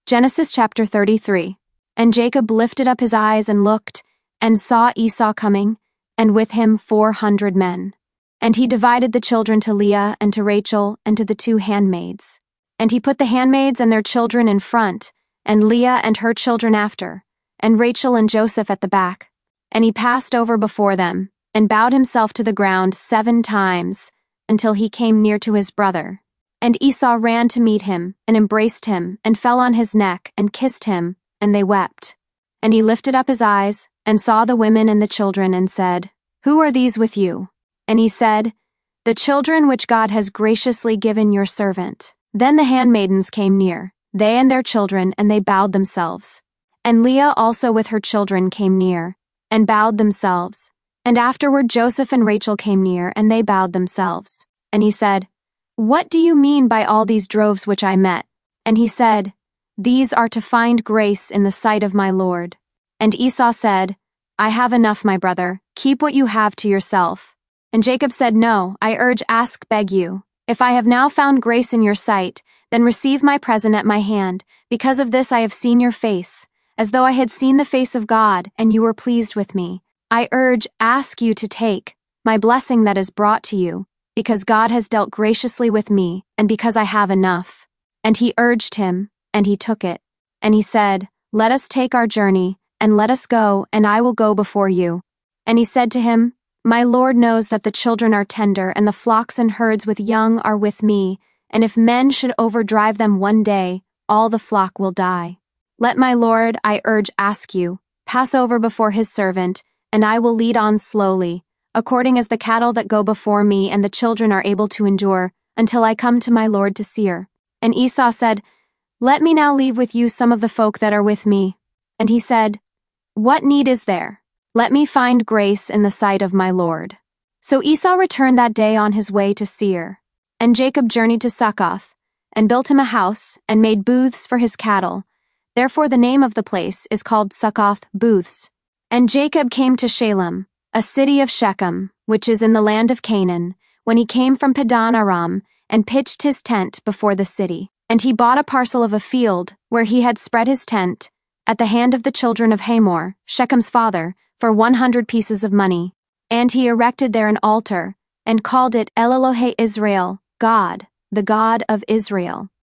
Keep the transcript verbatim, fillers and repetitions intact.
Genesis chapter thirty-three. And Jacob lifted up his eyes and looked, and saw Esau coming, and with him four hundred men. And he divided the children to Leah and to Rachel and to the two handmaids. And he put the handmaids and their children in front, and Leah and her children after, and Rachel and Joseph at the back. And he passed over before them, and bowed himself to the ground seven times, until he came near to his brother. And Esau ran to meet him, and embraced him, and fell on his neck, and kissed him, and they wept. And he lifted up his eyes, and saw the women and the children, and said, Who are these with you? And he said, The children which God has graciously given your servant. Then the handmaidens came near, they and their children, and they bowed themselves. And Leah also with her children came near, and bowed themselves. And afterward Joseph and Rachel came near, and they bowed themselves. And he said, What do you mean by all these droves which I met? And he said, These are to find grace in the sight of my Lord. And Esau said, I have enough, my brother, keep what you have to yourself. And Jacob said, No, I urge, ask, beg you. If I have now found grace in your sight, then receive my present at my hand. Because of this I have seen your face, as though I had seen the face of God, and you were pleased with me. I urge, ask you to take my blessing that is brought to you, because God has dealt graciously with me, and because I have enough. And he urged him, and he took it. And he said, Let us take our journey, and let us go, and I will go before you. And he said to him, My Lord knows that the children are tender, and the flocks and herds with young are with me, and if men should overdrive them one day, all the flock will die. Let my Lord, I urge, ask you, pass over before his servant, and I will lead on slowly, according as the cattle that go before me and the children are able to endure, until I come to my Lord to Seir. And Esau said, Let me now leave with you some of the folk that are with me. And he said, What need is there? Let me find grace in the sight of my Lord. So Esau returned that day on his way to Seir. And Jacob journeyed to Succoth, and built him a house, and made booths for his cattle. Therefore the name of the place is called Succoth Booths. And Jacob came to Shalem, a city of Shechem, which is in the land of Canaan, when he came from Padan Aram, and pitched his tent before the city. And he bought a parcel of a field, where he had spread his tent, at the hand of the children of Hamor, Shechem's father, for one hundred pieces of money. And he erected there an altar, and called it El Elohe Israel, God, the God of Israel.